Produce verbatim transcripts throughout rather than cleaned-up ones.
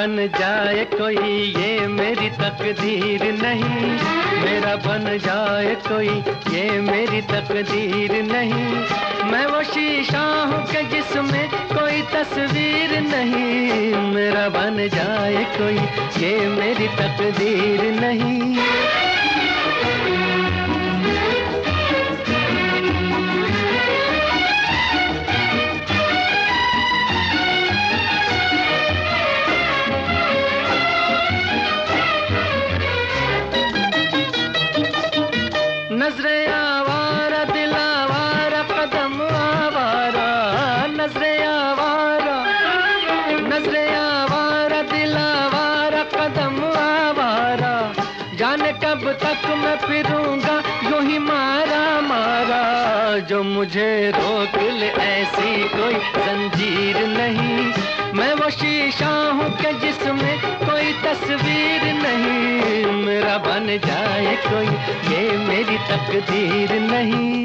बन जाए कोई ये मेरी तकदीर नहीं, मेरा बन जाए कोई ये मेरी तकदीर नहीं। मैं वो शीशा हूँ कि जिसमें कोई तस्वीर नहीं, मेरा बन जाए कोई ये मेरी तकदीर नहीं। नजरे आवारा दिल आवारा कदम आवारा, नजरे आवारा नजरे आवारा दिल आवारा कदम आवारा, जाने कब तक मैं फिरूंगा यूं ही मारा मारा। जो मुझे रोक ले ऐसी कोई जंजीर नहीं, मैं वो शीशा हूँ कि जिसमें कोई तस्वीर नहीं, मेरा बन जाए कोई ये मेरी तकदीर नहीं।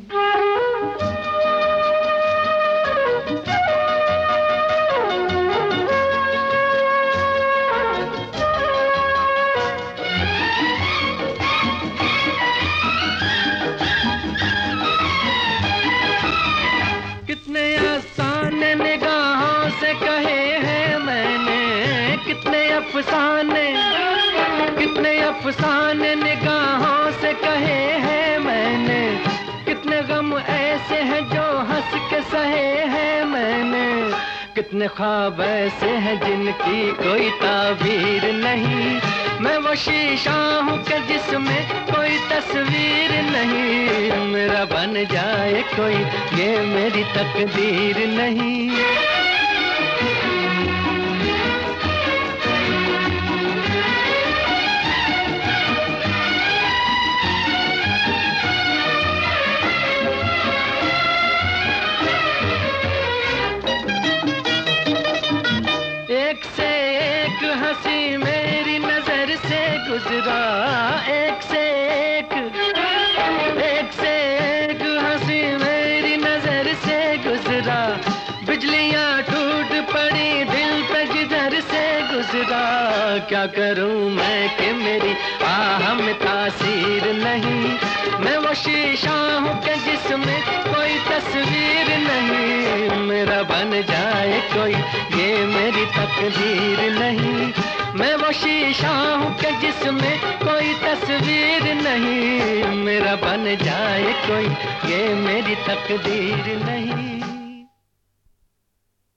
कितने आसान निगाहों से कहे हैं मैंने, कितने अफसाने कितने अफसाने निगाहों से कहे हैं मैंने, कितने गम ऐसे हैं जो हंस के सहे हैं मैंने, कितने ख्वाब ऐसे हैं जिनकी कोई ताबीर नहीं। मैं वो शीशा हूँ कि जिसमें कोई तस्वीर नहीं, मेरा बन जाए कोई ये मेरी तकदीर नहीं। एक से एक हंसी मेरी नजर से गुजरा, एक से एक एक से एक हंसी मेरी नजर से गुजरा, बिजलियां टूट पड़ी दिल पे जिधर से गुजरा। क्या करूं मैं कि मेरी आह में तासीर नहीं, मैं वो शीशा हूँ कि जिसमें कोई तस्वीर नहीं, मेरा बन जाए कोई ये मेरी तकदीर नहीं। मैं वो शीशा हूँ कि जिसमें कोई तस्वीर नहीं, मेरा बन जाए कोई ये मेरी तकदीर नहीं।